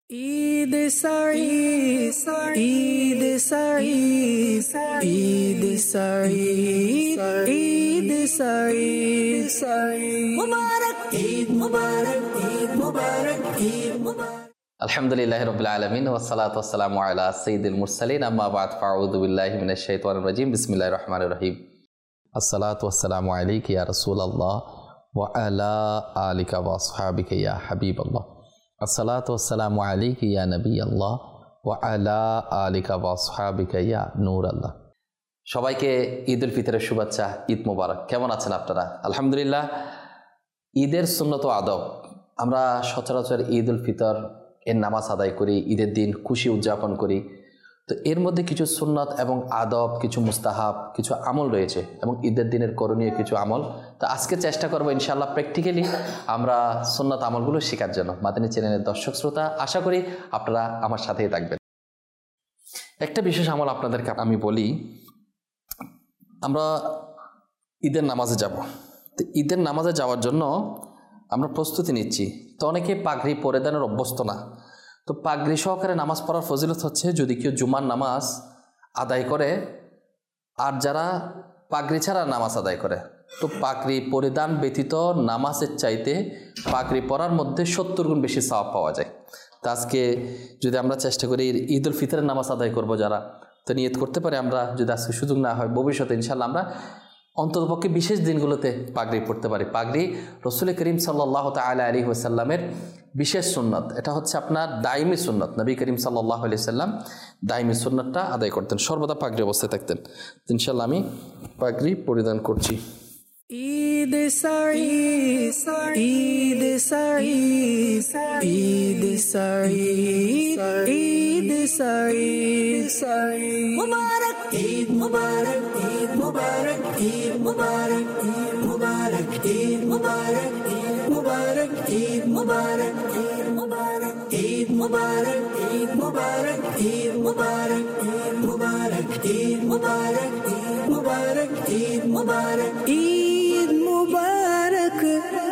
ঈদ সাঈদ ঈদ সাঈদ ঈদ সাঈদ ঈদ সাঈদ মুবারক ঈদ মুবারক ঈদ মুবারক ঈদ মুবারক। আলহামদুলিল্লাহি রাব্বিল আলামিন ওয়াস সালাতু ওয়াস সালামু আলা সাইয়্যিদিল মুরসালিন আম্মা বা'দ ফাআউযু বিল্লাহি মিনাশ শাইতানির রাজীম বিসমিল্লাহির রহমানির রহিম। আসসালাতু ওয়াসসালামু আলাইকা ইয়া রাসূলুল্লাহ ওয়া আলা আলিকা ওয়া আসহাবিকা ইয়া হাবিবাল্লাহ। আসসালাতু ওয়াসসালামু আলাইকা ইয়া নবিয়াল্লাহ ওয়া আলা আলিকা ওয়া আসহাবিকা ইয়া নূরাল্লাহ। সবাইকে ঈদ উল ফিতরের শুভেচ্ছা, ঈদ মোবারক। কেমন আছেন আপনারা? আলহামদুলিল্লাহ। ঈদের সুন্নত ও আদব, আমরা সচরাচর ঈদ উল ফিতর এর নামাজ আদায় করি, ঈদের দিন খুশি উদযাপন করি। তো এর মধ্যে কিছু সুন্নত এবং আদব, কিছু মুস্তাহাব, কিছু আমল রয়েছে এবং ঈদের দিনের করণীয় কিছু আমল। তো আজকে চেষ্টা করবো ইনশাআল্লাহ প্র্যাকটিক্যালি আমরা সুন্নত আমলগুলো শেখার জন্য। মাদানী চ্যানেলের দর্শক শ্রোতা, আশা করি আপনারা আমার সাথেই থাকবেন। একটা বিশেষ আমল আপনাদেরকে আমি বলি, আমরা ঈদের নামাজে যাব। তো ঈদের নামাজে যাওয়ার জন্য আমরা প্রস্তুতি নিচ্ছি। তো অনেকে পাগড়ি পরিধানের অভ্যস্ত না। তো পাগড়ি সহকারে নামাজ পড়ার ফজিলত হচ্ছে যদি কেউ জুমার নামাজ আদায় করে, আর যারা পাগড়ি ছাড়া নামাজ আদায় করে, তো পাগড়ি পরিধান ব্যতীত নামাজের চাইতে পাগড়ি পরার মধ্যে 70 গুণ বেশি সওয়াব পাওয়া যায়। তো আজকে যদি আমরা চেষ্টা করি ঈদ উল ফিতরের নামাজ আদায় করব যারা, তো নিয়ত করতে পারি আমরা, যদি আজকে সুযোগ না হয় ভবিষ্যতে ইনশাআল্লাহ আমরা অন্ততপক্ষে বিশেষ দিনগুলোতে পাগড়ি পড়তে পারি। পাগড়ি রাসূল করিম সাল্লাল্লাহু তাআলা আলাইহি ওয়াসাল্লামের বিশেষ সুন্নাত, এটা হচ্ছে আপনার দাইমি সুন্নাত। নবী করিম সাল্লাল্লাহু আলাইহি ওয়াসাল্লাম দাইমি সুন্নাতটা আদায় করতেন, সর্বদা পাগড়ি অবস্থায় থাকতেন। ইনশাআল্লাহ আমি পাগড়ি পরিধান করছি। ঈদ সাঈদ ঈদ সাঈদ ঈদ সাঈদ ঈদ সাঈদ মুবারক ঈদ মুবারক ঈদ মুবারক ঈদ মুবারক ঈদ মুবারক ঈদ মুবারক ঈদ মুবারক ঈদ মুবারক ঈদ মুবারক ঈদ মুবারক ঈদ মুবারক ঈদ মুবারক ঈদ মুবারক ঈদ মুবারক ঈদ মুবারক ঈদ মুবারক ঈদ মুবারক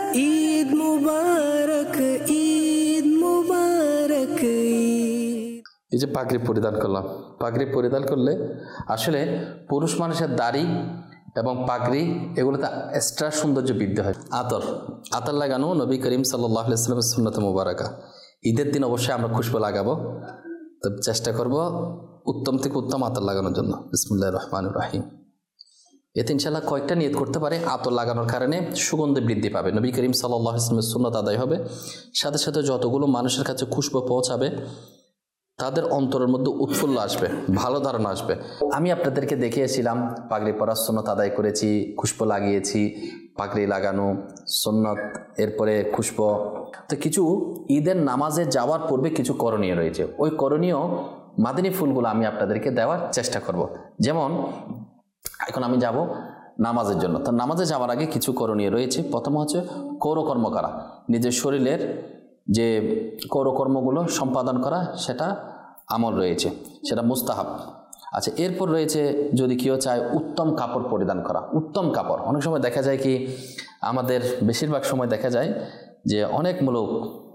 ঈদ মুবারক ঈদ মুবারক। এই যে পাগড়ি পরিধান করলাম, পাগড়ি পরিধান করলে আসলে পুরুষ মানুষের দাড়ি এবং পাগড়ি এগুলোতে এক্সট্রা সৌন্দর্য বৃদ্ধি হয়। আতর লাগানো নবী করিম সাল্লাল্লাহু আলাইহি ওয়াসাল্লামের সুন্নাতে মুবারাকা। ঈদের দিন অবশ্যই আমরা খুশবু লাগাবো, তো চেষ্টা করব উত্তম থেকে উত্তম আতর লাগানোর জন্য। বিসমিল্লাহির রহমানির রহিম। এতে ইনশাআল্লাহ কয়েকটা নিয়ত করতে পারে, আতর লাগানোর কারণে সুগন্ধি বৃদ্ধি পাবে, নবী করিম সাল্লাল্লাহু আলাইহি ওয়াসাল্লামের সুন্নাত আদায় হবে, সাথে সাথে যতগুলো মানুষের কাছে খুশবু পৌঁছাবে তাদের অন্তরের মধ্যে উৎফুল্ল আসবে, ভালো ধারণা আসবে। আমি আপনাদেরকে দেখিয়েছিলাম পাগড়ি পরার সুন্নত আদায় করেছি, খুশবু লাগিয়েছি, পাগড়ি লাগানো সুন্নত, এরপরে খুশবু। তো কিছু ঈদের নামাজে যাওয়ার পূর্বে কিছু করণীয় রয়েছে, ওই করণীয় মাদানী ফুলগুলো আমি আপনাদেরকে দেওয়ার চেষ্টা করব। যেমন এখন আমি যাব নামাজের জন্য, তো নামাজে যাওয়ার আগে কিছু করণীয় রয়েছে। প্রথম হচ্ছে কৌরকর্ম করা, নিজের শরীরের যে কৌরকর্মগুলো সম্পাদন করা, সেটা আমল রয়েছে, সেটা মুস্তাহাব। আচ্ছা, এরপর রয়েছে যদি কেউ চায় উত্তম কাপড় পরিধান করা। উত্তম কাপড়, অনেক সময় দেখা যায় কি, আমাদের বেশিরভাগ সময় দেখা যায় যে অনেক লোক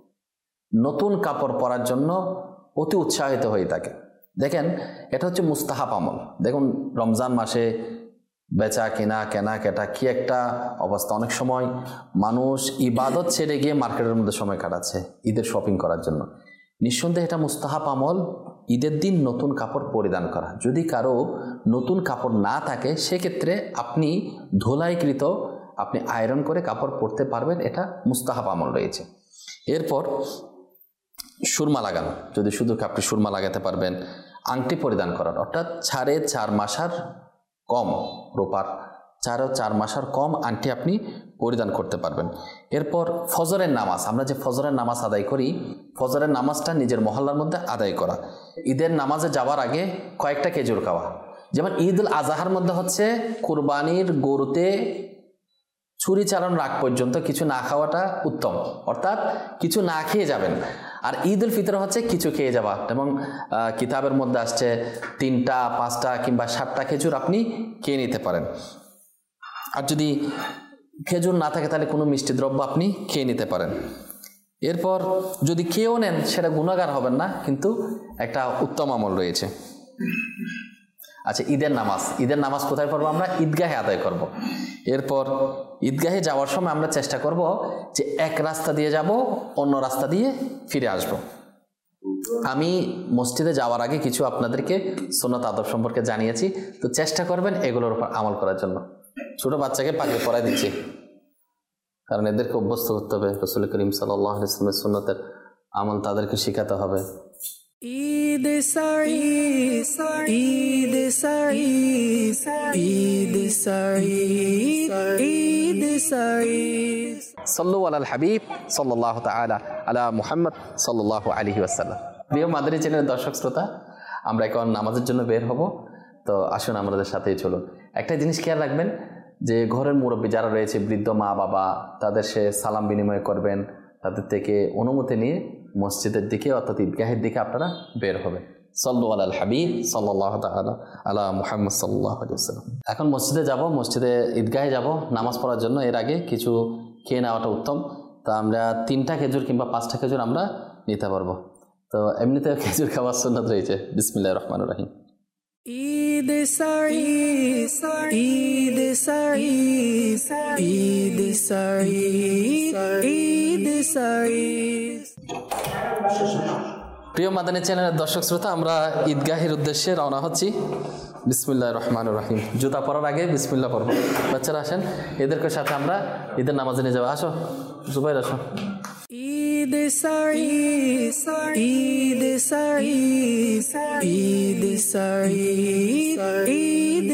নতুন কাপড় পরার জন্য অতি উৎসাহিত হয়ে থাকে। দেখেন, এটা হচ্ছে মুস্তাহাব আমল। দেখুন রমজান মাসে বেচা কেনা কি একটা অবস্থা। অনেক সময় মানুষ ইবাদত ছেড়ে গিয়ে মার্কেটের মধ্যে সময় কাটাচ্ছে ঈদের শপিং করার জন্য। নিঃসন্দেহে এটা মুস্তাহাব আমল, ঈদের দিন নতুন কাপড় পরিধান করা। যদি কারো নতুন কাপড় না থাকে, সেক্ষেত্রে আপনি ধোলাইকৃত, আপনি আয়রন করে কাপড় পরতে পারবেন, এটা মুস্তাহাব আমল রয়েছে। এরপর সুরমা লাগানো, যদি শুধু আপনি সুরমা লাগাতে পারবেন। আংটি পরিধান করার, অর্থাৎ 4.5 মাসার কম, রূপার 4 মাসার কম আংটি আপনি পরিধান করতে পারবেন। এরপর ফজরের নামাজ, আমরা যে ফজরের নামাজ আদায় করি, ফজরের নামাজটা নিজের মহল্লার মধ্যে আদায় করা। ঈদের নামাজে যাওয়ার আগে কয়েকটা খেজুর খাওয়া। যেমন ঈদ উল আজহার মধ্যে হচ্ছে কুরবানির গরুতে ছুরি চালানোর আগ পর্যন্ত কিছু না খাওয়াটা উত্তম, অর্থাৎ কিছু না খেয়ে যাবেন। আর ঈদ উল ফিতর হচ্ছে কিছু খেয়ে যাওয়া, এবং কিতাবের মধ্যে আসছে 3টা 5টা কিংবা 7টা খেজুর আপনি খেয়ে নিতে পারেন। আর যদি খেজুর না থাকে তাহলে কোনো মিষ্টি দ্রব্য আপনি খেয়ে নিতে পারেন। এরপর যদি কেউ নেন সেটা গুনাহগার হবেন না, কিন্তু একটা উত্তম আমল রয়েছে। আচ্ছা, ঈদের নামাজ কোথায় পড়বো আমরা? ঈদগাহে আদায় করব। এরপর ঈদগাহে যাওয়ার সময় আমরা চেষ্টা করব যে এক রাস্তা দিয়ে যাব, অন্য রাস্তা দিয়ে ফিরে আসব। আমি মসজিদে যাওয়ার আগে কিছু আপনাদেরকে সুন্নাত আদব সম্পর্কে জানিয়েছি, তো চেষ্টা করবেন এগুলোর উপর আমল করার জন্য। ছোট বাচ্চাকে পাগড়ি পরাই দিচ্ছি, কারণ এদেরকে অভ্যস্ত করতে হবে রাসূল করিম সাল্লাল্লাহু আলাইহি ওয়াসাল্লামের সুন্নাতের আমল তাদেরকে শেখাতে হবে। ঈদ সাঈদ ঈদ সাঈদ ঈদ সাঈদ ঈদ সাঈদ। সাল্লু আলাল হাবিব সাল্লাল্লাহু তাআলা আলা মুহাম্মদ সাল্লাল্লাহু আলাইহি ওয়াসাল্লাম। প্রিয় মাদানী চ্যানেলের দর্শক শ্রোতা, আমরা এখন নামাজের জন্য বের হব, তো আসুন আমাদের সাথেই চলুন। একটা জিনিস খেয়াল রাখবেন যে ঘরের মুরব্বী যারা রয়েছে, বৃদ্ধ মা বাবা, তাদের সে সালাম বিনিময় করবেন, তাদের থেকে অনুমতি নিয়ে মসজিদের দিকে অর্থাৎ ঈদগাহের দিকে আপনারা বের হবেন। সাল্লু আলাল হাবিব সাল্লাল্লাহু তাআলা আলা মুহাম্মদ সাল্লাল্লাহু আলাইহি ওয়াসাল্লাম। এখন মসজিদে যাব, মসজিদে ঈদগাহে যাব নামাজ পড়ার জন্য। এর আগে কিছু খেয়ে নেওয়াটা উত্তম। তো আমরা 3টা খেজুর কিংবা 5টা খেজুর আমরা নিতে পারবো। তো এমনিতে খেজুর খাওয়ার সুন্নাত রয়েছে। বিসমিল্লাহির রহমানির রহিম। ঈদ সাঈদ ঈদ সাঈদ ঈদ সাঈদ ঈদ সাঈদ। প্রিয় মাদানী চ্যানেলের দর্শক শ্রোতা, আমরা ঈদগাহের উদ্দেশ্যে রওনা হচ্ছি। বিসমিল্লাহির রহমানির রহিম। জুতা পরার আগে বিসমিল্লাহ পড়ব। বাচ্চারা আসেন, এদেরকে সাথে আমরা ঈদের নামাজে নিয়ে যাবো। আসো জুবাইর, আসো। ঈদ সাঈদ ঈদ সাঈদ ঈদ সাঈদ ঈদ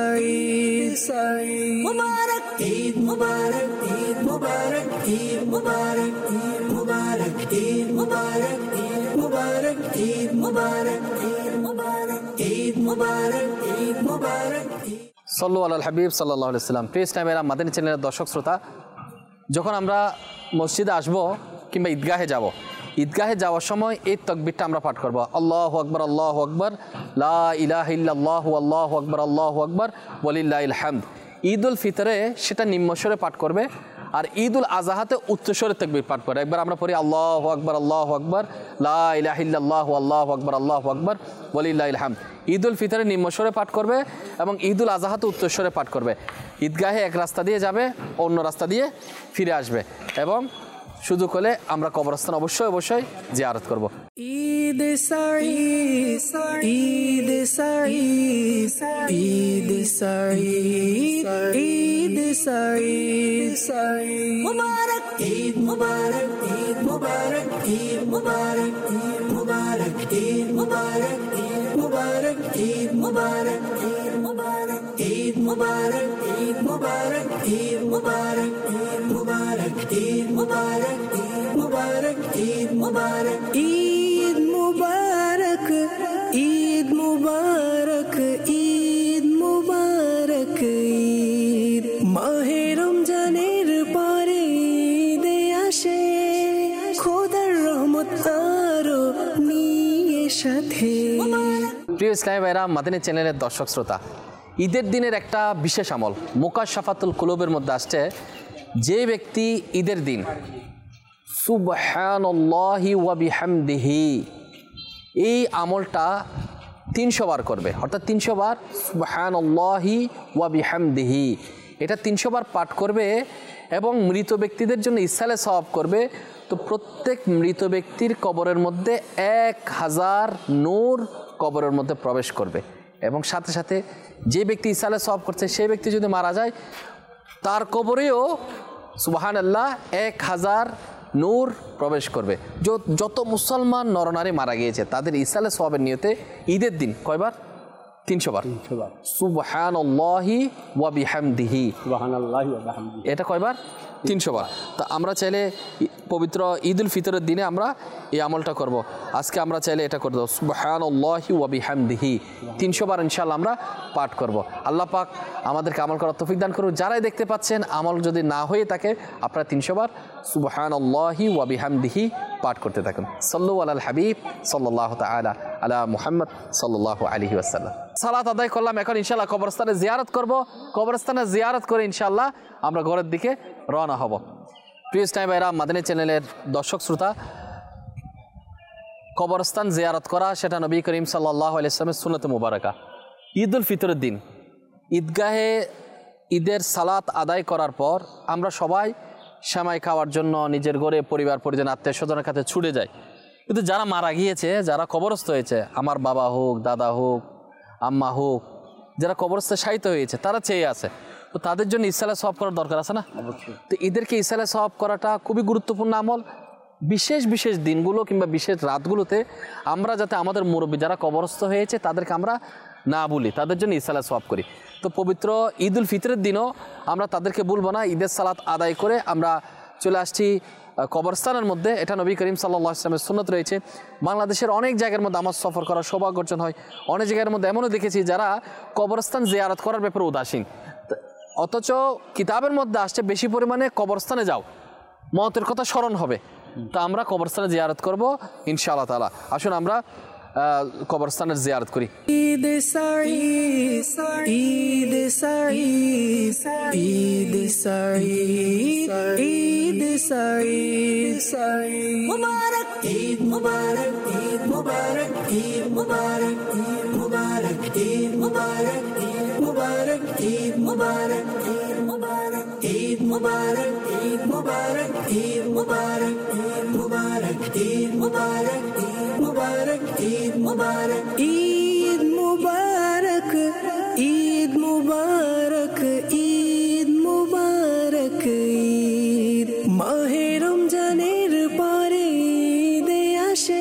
সাঈদ মুবারক ঈদ মুবারক ঈদ মুবারক ঈদ মুবারক ঈদ মুবারক ঈদ মুবারক ঈদ মুবারক ঈদ মুবারক ঈদ মুবারক ঈদ মুবারক ঈদ মুবারক। সাল্লু আলাল হাবিব সাল্লাল্লাহু আলাইহি ওয়াসাল্লাম। প্রিয় ইসলামের মাদানী চ্যানেলের দর্শক শ্রোতা, যখন আমরা মসজিদে আসবো কিংবা ঈদগাহে যাব, ঈদগাহে যাওয়ার সময় এই তাকবীরটা আমরা পাঠ করব। আল্লাহু আকবার আল্লাহু আকবার লা ইলাহা ইল্লাল্লাহু আল্লাহু আকবার আল্লাহু আকবার ওয়ালিল্লাহিল হামদ। ঈদ উল ফিতরে সেটা নিম্নস্বরে পাঠ করবে, আর ঈদ উল আজহাতে উচ্চস্বরে তাকবীর পাঠ করে। একবার আমরা পড়ি আল্লাহু আকবার লা ইলাহা ইল্লাল্লাহু আল্লাহু আকবার ওয়ালিল্লাহিল হামদ। ঈদ উল ফিতরে নিম্নস্বরে পাঠ করবে এবং ঈদ উল আজহাতে উচ্চস্বরে পাঠ করবে। ঈদগাহে এক রাস্তা দিয়ে যাবে, অন্য রাস্তা দিয়ে ফিরে আসবে, এবং সুযোগ হলে আমরা কবরস্থান অবশ্যই জিয়ারত করব। ঈদ সাঈদ ঈদ সাঈদ ঈদ সাঈদ ঈদ সাঈদ মুবারক ঈদ মুবারক ঈদ মুবারক ঈদ মুবারক ঈদ মুবারক ঈদ মুবারক ঈদ মুবারক ঈদ মুবারক ঈদ মুবারক ঈদ মুবারক ঈদ মুবারক ঈদ মুবারক ঈদ মুবারক ঈদ মুবারক ঈদ মুবারক ঈদ মুবারক ঈদ মুবারক ঈদ মুবারক ঈদ মুবারক ঈদ। মাহে রমজানের পরে ঈদ আসে, খোদার রহমত আরো নিয়ে সাথে। প্রিয় ইসলামী ভাইরা, মাদানী চ্যানেলের দর্শক শ্রোতা, ঈদের দিনের একটা বিশেষ আমল মুকাশাফাতুল কুলুবের মধ্যে আসছে। যে ব্যক্তি ঈদের দিন সুবহানাল্লাহি ওয়া বিহামদিহি এই আমলটা 300 বার করবে, অর্থাৎ 300 বার সুবহানাল্লাহি ওয়া বিহামদিহি, এটা 300 বার পাঠ করবে এবং মৃত ব্যক্তিদের জন্য ইসালে সওয়াব করবে। তো প্রত্যেক মৃত ব্যক্তির কবরের মধ্যে 1000 নূর কবরের মধ্যে প্রবেশ করবে, এবং সাথে সাথে যে ব্যক্তি ইসালে সওয়াব করছে সেই ব্যক্তি যদি মারা যায়, তার কবরেও সুবহানাল্লাহ 1000 নূর প্রবেশ করবে। যত মুসলমান নরনারী মারা গিয়েছে তাদের ইসালে সওয়াবের নিয়তে ঈদের দিন কয়বার? 300 বার সুবহানাল্লাহি ওয়া বিহামদিহি। এটা কয়বার? 300 বার। তা আমরা চাইলে পবিত্র ঈদ উল ফিতরের দিনে আমরা এই আমলটা করব। আজকে আমরা চাইলে এটা করে দেবো সুবহানাল্লাহি ওয়া বিহামদিহি 300 বার ইনশাআল্লাহ আমরা পাঠ করব। আল্লাহ পাক আমাদেরকে আমল করার তৌফিক দান করুন। যারাই দেখতে পাচ্ছেন আমল যদি না হয়ে থাকে, আপনারা 300 বার সুবহানাল্লাহি ওয়া বিহামদিহি পাঠ করতে থাকুন। সাল্লু আলাল হাবিব সাল্লাল্লাহু তাআলা আলা মুহাম্মদ সাল্লাল্লাহু আলাইহি ওয়াসাল্লাম। সালাত আদায় করলাম, এখন ইনশাআল্লাহ কবরস্থানে জিয়ারত করব। কবরস্থানে জিয়ারত করে ইনশাআল্লাহ আমরা ঘরের দিকে রওনা হব। প্রিয় স্নাই ভাইরা, মাদানী চ্যানেলের দর্শক শ্রোতা, কবরস্থান জিয়ারত করা সেটা নবী করিম সাল্লাল্লাহু আলাইহি ওয়াসাল্লামের সুন্নাতে মুবারাকা। ঈদ উল ফিতরের দিন ঈদগাহে ঈদের সালাত আদায় করার পর আমরা সবাই সেমাই খাওয়ার জন্য নিজের ঘরে পরিবার পরিজন আত্মীয় স্বজনের কাছে ছুটে যাই। কিন্তু যারা মারা গিয়েছে, যারা কবরস্থ হয়েছে, আমার বাবা হোক, দাদা হোক, আম্মা হোক, যারা কবরস্থে শায়িত হয়েছে, তারা চেয়ে আছে, তো তাদের জন্য ইসালে সওয়াব করার দরকার আছে না? তো ঈদেরকে ইসালে সওয়াব করাটা খুবই গুরুত্বপূর্ণ আমল। বিশেষ বিশেষ দিনগুলো কিংবা বিশেষ রাতগুলোতে আমরা যাতে আমাদের মুরব্বী যারা কবরস্থ হয়েছে তাদেরকে আমরা না বলি, তাদের জন্য ইসালে সওয়াব করি। তো পবিত্র ঈদ উল ফিতরের দিনও আমরা তাদেরকে বলবো না, ঈদের সালাত আদায় করে আমরা চলে আসছি কবরস্থানের মধ্যে। এটা নবী করিম সাল্লাল্লাহু আলাইহি ওয়াসাল্লামের সুন্নাত রয়েছে। বাংলাদেশের অনেক জায়গার মধ্যে আমার সফর করার সৌভাগ্য অর্জন হয়। অনেক জায়গার মধ্যে এমনও দেখেছি যারা কবরস্থান জিয়ারত করার ব্যাপারে উদাসীন, অথচ কিতাবের মধ্যে আসছে বেশি পরিমাণে কবরস্থানে যাও, মওতের কথা স্মরণ হবে। তো আমরা কবরস্থানে জিয়ারত করব ইনশাআল্লাহ তাআলা। আসুন আমরা কবরস্থানের জিয়ারত করি। ঈদ সাঈদ ঈদ সাঈদ ঈদ সাঈদ ঈদ সাঈদ মুবারক ঈদ মুবারক ঈদ মুবারক ঈদ মুবারক ঈদ মুবারক ঈদ মুবারক ঈদ মুবারক ঈদ মুবারক ঈদ মুবারক ঈদ মুবারক ঈদ মুবারক ঈদ মুবারক ঈদ মুবারক ঈদ মুবারক ঈদ মুবারক ঈদ মুবারক ঈদ মুবারক ঈদ মুবারক ঈদ মুবারক ঈদ মাহে রমজানের পরে ঈদ আসে,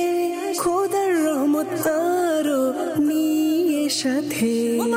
খোদার রহমত আরো নিয়ে সাথে।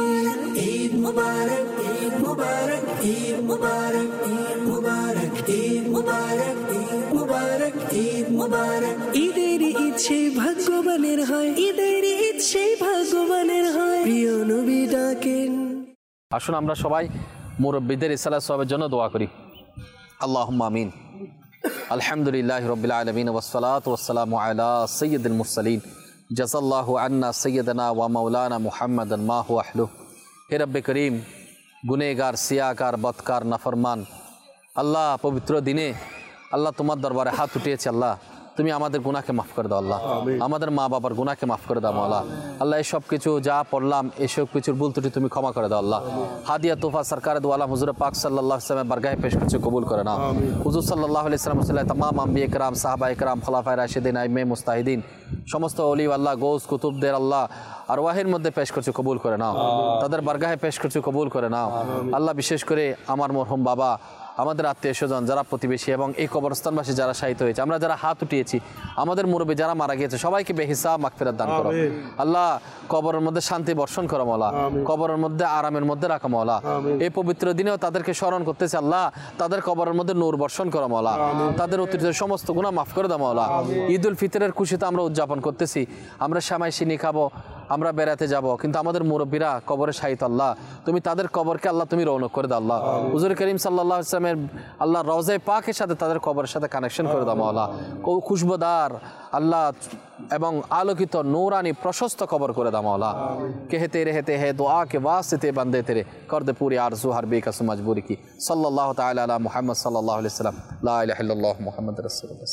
ঈদ মুবারক ঈদ মুবারক ঈদ মুবারক ঈদ মুবারক ঈদ মুবারক ঈদ মুবারক ঈদ মুবারক। ঈদের ঈদ সেই ভাগ্যবানের হয়, ঈদের ঈদ সেই ভাগ্যবানের হয়, প্রিয় নবী ডাকেন। আসুন আমরা সবাই মুরব্বীদের ইসালে সওয়াবের জন্য দোয়া করি। আল্লাহুম্মা আমিন। আলহামদুলিল্লাহি রাব্বিল আলামিন ওয়াসসালাতু ওয়াসসালামু আলা সাইয়্যিদিল মুরসালিন জাযাল্লাহু আন্না সাইয়্যিদানা ওয়া মাওলানা মুহাম্মাদান মা হুয়া আহলু। হে রব্বে করিম, গুনেহগার, সিয়াকার, বদকার, নাফরমান আল্লাহ, পবিত্র দিনে আল্লাহ তোমার দরবারে হাত উঠিয়েছে। আল্লাহ তুমি আমাদের গুনাহকে মাফ করে দাও, আল্লাহ আমাদের মা বাবার গুনাহকে মাফ করে দাও মাওলা। আল্লাহ এই সব কিছু যা পড়লাম এসব কিছুর ভুল ত্রুটি তুমি ক্ষমা করে দাও আল্লাহ। হাদিয়া তোফা সরকার দু আলম হুজুর পাক সাল্লাল্লাহু আলাইহি ওয়াসাল্লামের বারগাহে পেশ করছে, কবুল করে নাও। হুজুর সাল্লাল্লাহু আলাইহি ওয়াসাল্লাম সাল্লাল্লাহু তামাম আম্বিয়া کرام, সাহাবায়ে کرام, খোলাফায়ে রাশিদিন, আইম্মে মুস্তাহিদিন, সমস্ত ওলি আল্লাহ, গৌস কুতুবদের আল্লাহ আরওয়াহের মধ্যে পেশ করছে, কবুল করে নাও। তাদের বারগাহে পেশ করছে, কবুল করে নাও আল্লাহ। বিশেষ করে আমার মরহুম বাবা, আমাদের আত্মীয় স্বজন, যারা প্রতিবেশী এবং এই কবরস্থানবাসী যারা শায়িত হয়েছে, আমরা যারা হাত উঠিয়েছি, আমাদের মুরব্বী যারা মারা গিয়েছে, সবাইকে বেহিসাব মাগফিরাত দান করো আল্লাহ। কবরের মধ্যে শান্তি বর্ষণ করো মাওলা, কবরের মধ্যে আরামের মধ্যে রাখো মাওলা। এই পবিত্র দিনেও তাদেরকে স্মরণ করতেছে আল্লাহ, তাদের কবরের মধ্যে নূর বর্ষণ করো মাওলা, তাদের অতীতের সমস্ত গুনাহ মাফ করে দাও মাওলা। ঈদ উল ফিতরের খুশিতে আমরা উদযাপন করতেছি, আমরা সেমাই সিনি খাবো, আমরা বেড়াতে যাব, কিন্তু আমাদের মুরব্বীরা কবরে শায়িত আল্লাহ, তুমি তাদের কবরকে আল্লাহ তুমি রৌনক করে দাও আল্লাহ। হুজুর করিম সাল্লাল্লাহু আলাইহি ওয়াসাল্লামের আল্লাহ রওজায়ে পাকের সাথে তাদের কবরের সাথে কানেকশন করে দাও মাওলা। খুশবুদার আল্লাহ এবং আলোকিত নূরানি প্রশস্ত কবর করে দাও মাওলা। कहते रहते हैं दुआ के वास्ते बंदे तेरे, कर दे पूरी आरज़ू हर बेकस मजबूरी की। सल्लल्लाहु ताला अला मुहम्मद सल्लल्लाहु अलैहि वसल्लम, ला इलाहा इल्लल्लाह मुहम्मद रसूलुल्लाह।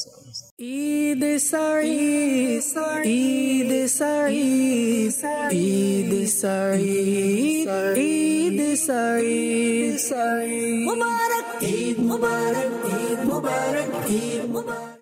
ঈদ সাঈদ ঈদ সাঈদ ঈদ সাঈদ ঈদ সাঈদ মুবারক ঈদ মুবারক ঈদ মুবারক ঈদ মুবারক।